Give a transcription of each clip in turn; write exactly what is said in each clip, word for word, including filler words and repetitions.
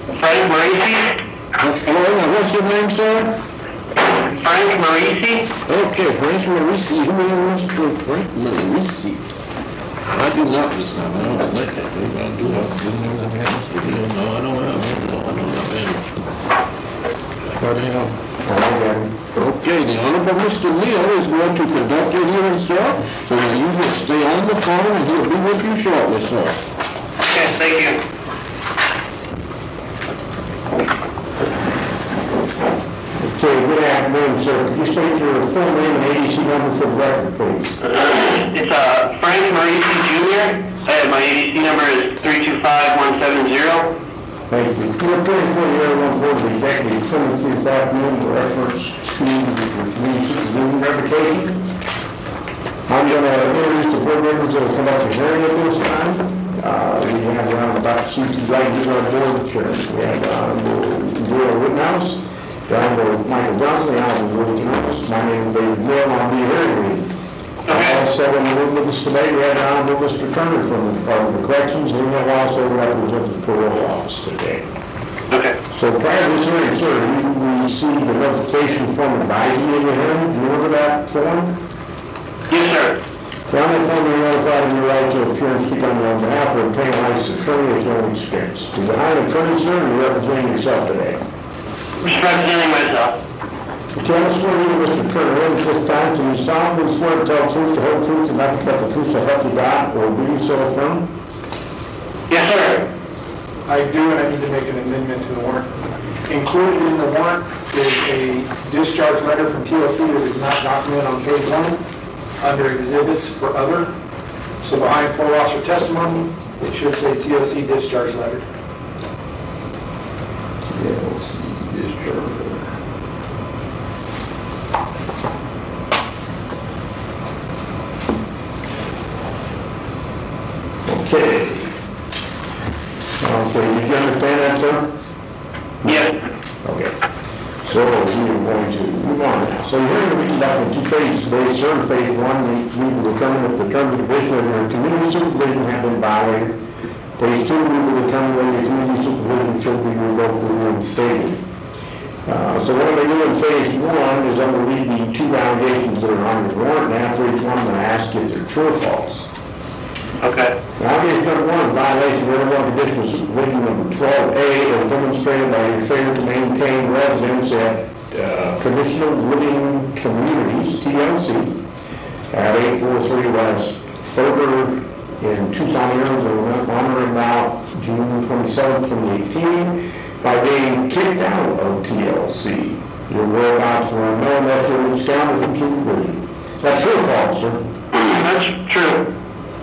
Frank Marisi. Hello, what's your name, sir? Frank Marisi. Okay, Frank Marisi. Who is Mister Frank Marisi? I do not this time. I don't like that. Maybe I do have to do things in the house. But you know, I don't have it. No, I don't have any. I gotta have. Okay, the Honorable Mister Leo is going to conduct your hearing, sir. So you will stay on the phone and he'll be with you shortly, sir. Okay, thank you. Okay, good afternoon, sir. Could you state your full name and A D C number for the record, please? It's uh, Frank Marisi Junior Uh, my A D C number is three two five one seven zero. Thank you. We're appearing for the Air One Board of Executive Clemency this afternoon in reference to the community supervision revocation. I'm going to introduce the board members that will come up to hearing at this time. Uh, we have around about C T Wright, our board chair. We have Honorable Will Rittenhouse, Honorable Michael Johnson, the Honorable Willie Jones. My name is David Mill. I'll be hearing with you. Also in the room with us today, we have Honorable Mister Turner from the Department of Corrections, and we have also representatives of the parole office today. Okay. So prior to this hearing, sir, you received a notification from advising you of the hearing. Do you remember that form? Yes, sir. So on that form, you're notified of your right to appear and speak on your own behalf or obtain a licensed attorney with no experience. Is the hired attorney, sir, or are you representing yourself today? Just representing myself. Okay, I'm swearing you, Mister Turner, in at this time, so you solemnly swear to tell the truth, the whole truth, and nothing but the truth, so help you God, or do you so affirm? Yes, sir. I do, and I need to make an amendment to the warrant. Included in the warrant is a discharge letter from T L C that is not documented on page one under exhibits for other. So behind parole officer testimony, it should say T L C discharge letter. T L C discharge letter. Okay. Okay, did you understand that, sir? Yes. Okay. So we are going to move on now. So you're going to be conducting two phases today, sir. Phase one, we, we will determine if the terms and conditions of your community supervision have been violated. Phase two, we will determine whether your community supervision should be revoked or reinstated. Uh, so what I'm going to do in phase one is I'm going to read the two allegations that are on the warrant, and after each one I'm going to ask if they're true or false. Okay. Allegation number one is violation of Air One Conditional Supervision number twelve A as demonstrated by your failure to maintain residence at uh, Traditional Living Communities, T L C, at eight forty-three West Ferber in Tucson, Arizona, on or about June twenty-seventh, twenty eighteen, by being kicked out of T L C. Your whereabouts were unknown unless you were absconded from supervision. Is that true or false, sir? That's true.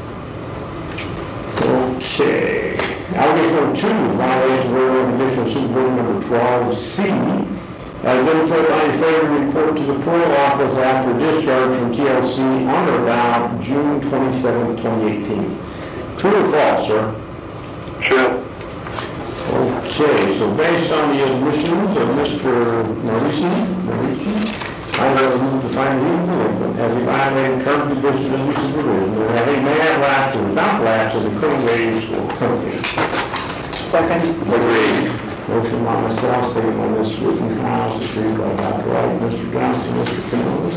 Okay. Allegation number two is violation of Air Conditional Supervision number twelve C. As demonstrated by your failure to report to the parole office after discharge from T L C on or about June twenty-seventh, twenty eighteen. True or false, sir? True. Okay, so based on the admissions of Mister Marisi, Marisi, I will move to find him delinquent as he violated terms and conditions of supervision, and that he may have lapsed or without lapse as a criminal wage or company. Second. Agreed. Motion by myself, second by Miz Rittenhouse, agreed by Doctor Wright, Mister Johnson, Mister Kimball.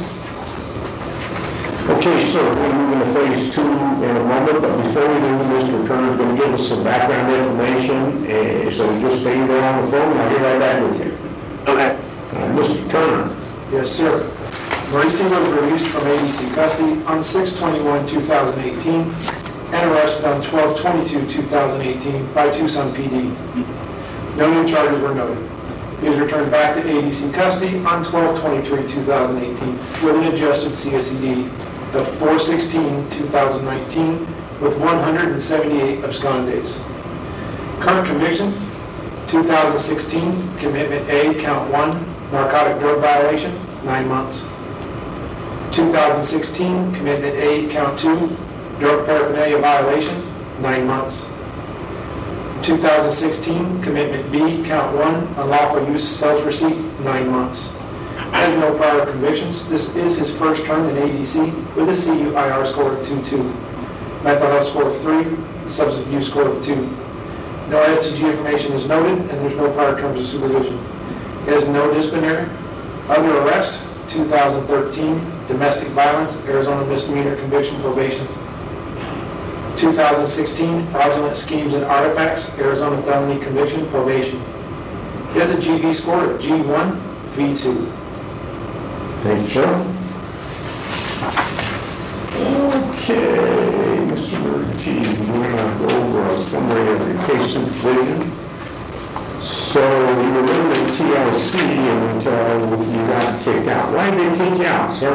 Okay, sir, we're going to move into phase two in a moment, but before we do, Mister Turner is going to give us some background information, uh, so just stay there on the phone, and I'll get right back with you. Okay. Uh, Mister Turner. Yes, sir. Marisi was released from A D C custody on six twenty-one two thousand eighteen and arrested on twelve twenty-two two thousand eighteen by Tucson P D. No new charges were noted. He was returned back to A D C custody on twelve twenty-three two thousand eighteen with an adjusted C S E D of four sixteen two thousand nineteen with one hundred seventy-eight abscond days. Current conviction, two thousand sixteen, commitment A, count one, narcotic drug violation, nine months. two thousand sixteen, commitment A, count two, drug paraphernalia violation, nine months. two thousand sixteen, commitment B, count one, unlawful use of sales receipt, nine months. Has no prior convictions. This is his first term in A D C with a C U I R score of two two, mental health score of three, substance abuse score of two. No S T G information is noted, and there's no prior terms of supervision. He has no disciplinary. Other arrest, two thousand thirteen, domestic violence, Arizona misdemeanor conviction, probation. two thousand sixteen, fraudulent schemes and artifacts, Arizona felony conviction, probation. He has a G V score of G one, V two. Thank you, sir. Okay, Mister G, we're gonna go over a summary of the case supervision. So you were in the T L C until you got kicked out. Why did they kick you out, sir?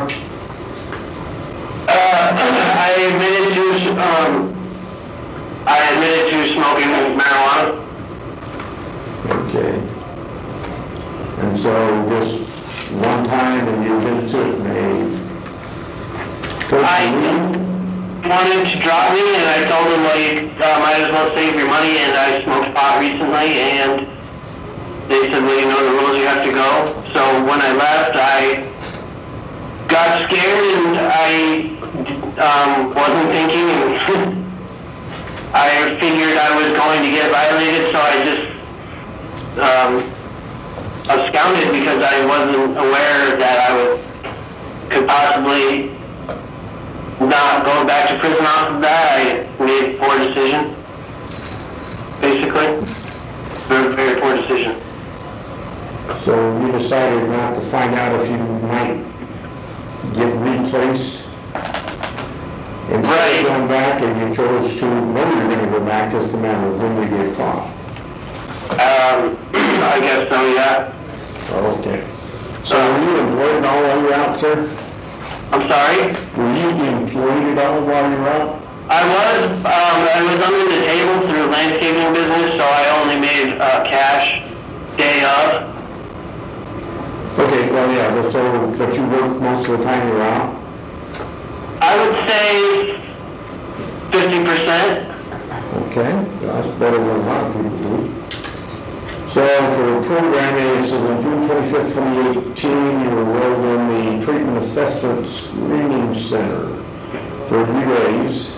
Uh, I admitted to, um, I admitted to smoking marijuana. Okay. And so just one time and you admitted to it and they told I you? wanted to drop me, and I told them, well, you uh, might as well save your money, and I smoked pot recently, and they said, well, you know the rules, you have to go. So when I left, I got scared, and I um, wasn't thinking, and I figured I was going to get violated, so I just um, absconded because I wasn't aware that I would, could possibly not going back to prison off of that. I made a poor decision, basically. Very, very poor decision. So you decided not to find out if you might get replaced? Instead Right. of going back, and you chose to know you're going to go back, just a matter of when you get caught? Um, I guess so, yeah. Okay. So were you employed at all while you were out, sir? I'm sorry? Were you employed at all while you were out? I was, um, I was under the table through landscaping business, so I only made uh, cash day of. Okay, well, yeah, but so, but you worked most of the time you were out? I would say fifty percent. Okay, that's better than a lot of people do. So for programming, it says on June twenty-fifth, twenty eighteen, you were enrolled in the Treatment Assessment Screening Center for U As.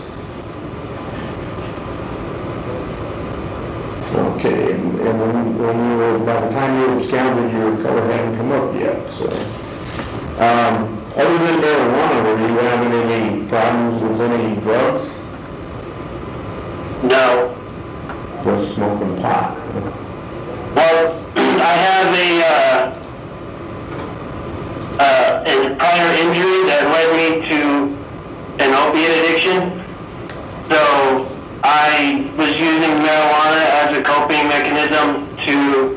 Okay, and and when, when you were, by the time you were absconded, your color hadn't come up yet, so. Um, other than marijuana, were you having any problems with any drugs? No. Just smoking pot? Well, I have a, uh, uh, a prior injury that led me to an opiate addiction. So I was using marijuana as a coping mechanism to,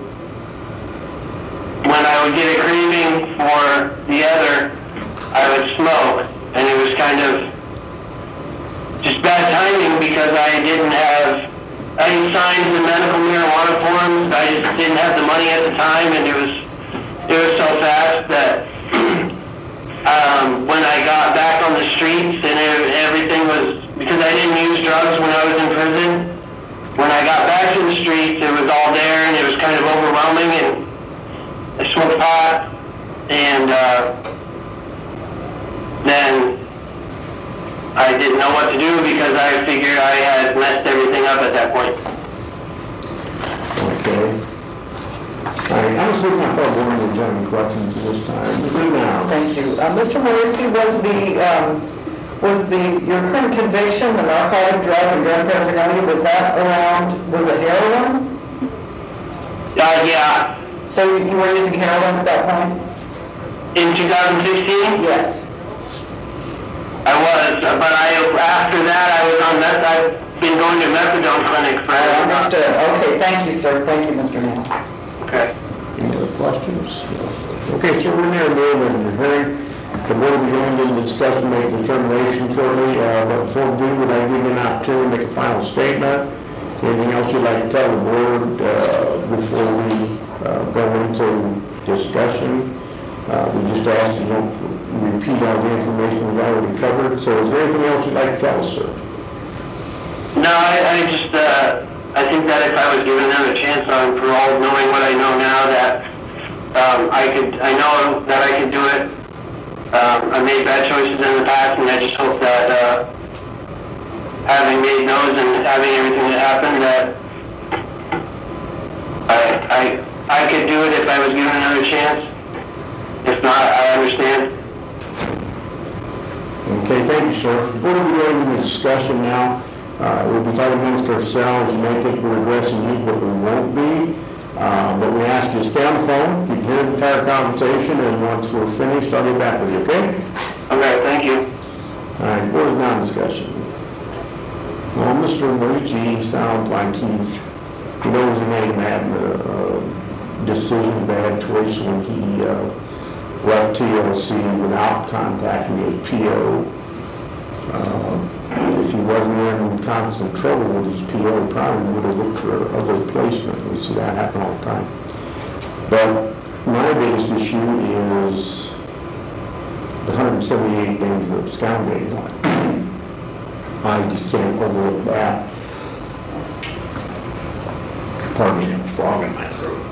when I would get a craving for the other, I would smoke. And it was kind of just bad timing because I didn't have, I had signed the medical marijuana forms. I just didn't have the money at the time, and it was, it was so fast that um, when I got back on the streets and it, everything was, because I didn't use drugs when I was in prison, when I got back to the streets, it was all there, and it was kind of overwhelming, and I smoked pot, and uh, then I didn't know what to do because I figured I had messed everything up at that point. Okay. All right, I was looking at our board and gentlemen questions this time. Good now. Thank you. Uh, Mister Morrissey, was the, um, was the, your current conviction, the narcotic drug and drug paraphernalia, was that around, was it heroin? Uh, yeah. So you you were using heroin at that point? In two thousand sixteen, Yes. I was, but I, after that, I was on meth, I've been going to methadone clinic for I understood. Okay, thank you, sir. Thank you, Mister Neal. Okay. Any other questions? Okay, so we're near the end of the hearing. The board will be going into discussion, make a determination shortly. Uh, but before we do, would I give you an opportunity to make a final statement? Anything else you'd like to tell the board uh, before we uh, go into discussion? Uh, we just ask you don't repeat all the information we've already covered. So is there anything else you'd like to tell us, sir? No, I, I just, uh, I think that if I was given another chance on parole, knowing what I know now, that um, I could, I know that I could do it. Um, I made bad choices in the past, and I just hope that uh, having made those and having everything that happened, that I, I, I could do it if I was given another chance. If not, I understand. Okay, thank you, sir. Before we go into the discussion now, uh, we'll be talking amongst ourselves. You may think we're addressing you, but we won't be. Uh, but we ask you to stay on the phone, you can hear the entire conversation, and once we're finished, I'll get back with you, okay? Okay, thank you. All right, board of non-discussion. Well, Mister Marici sounds like he's, he knows he made a bad uh, decision, bad choice when he uh, left T L C without contacting his P O. Uh, if he wasn't in constant trouble with his P O, he probably would have looked for other placement. We see that happen all the time. But my biggest issue is the one hundred seventy-eight days of scout days on it. I just can't overlook that. Pardon me, I'm frog in my throat.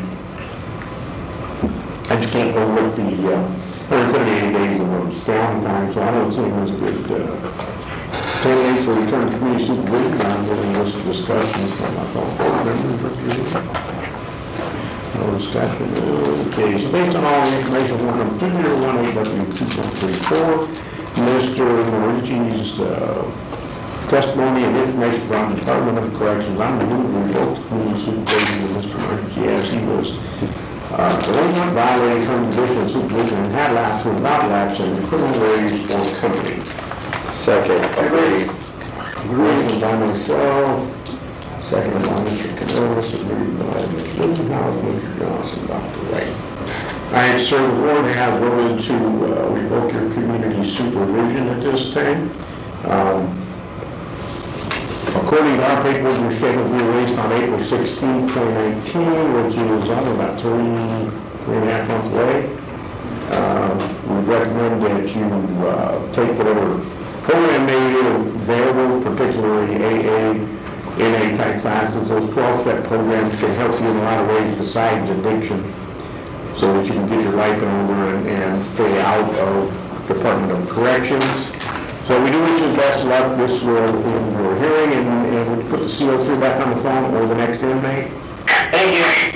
I just can't overlook the uh, one hundred seventy-eight days of scout time, so I don't see him as a good uh, candidates for return to community supervision. I'm getting this discussion from my fellow board members. No discussion. Okay, so based on all the information, one number two zero one eight W two point three four, Mister Marici's uh, testimony and information from the Department of Corrections, I'm removing the revoke community supervision of Mister Marici as he was uh, delinquent, violating terms of condition of supervision and had lapsed without lapse in the criminal ways or company. Second. Agreed. Agreed by myself, seconded by Mister Canonis, agreed by Mister Littlehouse, Mister Johnson, Doctor Ray. All right, sir, the board has voted to uh, revoke your community supervision at this time. Um, according to our paperwork, your schedule will be released on April sixteenth, twenty nineteen, which is on about three, three and a half months away. Uh, we recommend that you uh, take whatever program made available, particularly A A, N A type classes. Those twelve-step programs can help you in a lot of ways besides addiction, so that you can get your life in order and, and stay out of Department of Corrections. So we do wish you the best of luck. This will end your hearing, and, and we'll put the C O three back on the phone or the next inmate. Thank you.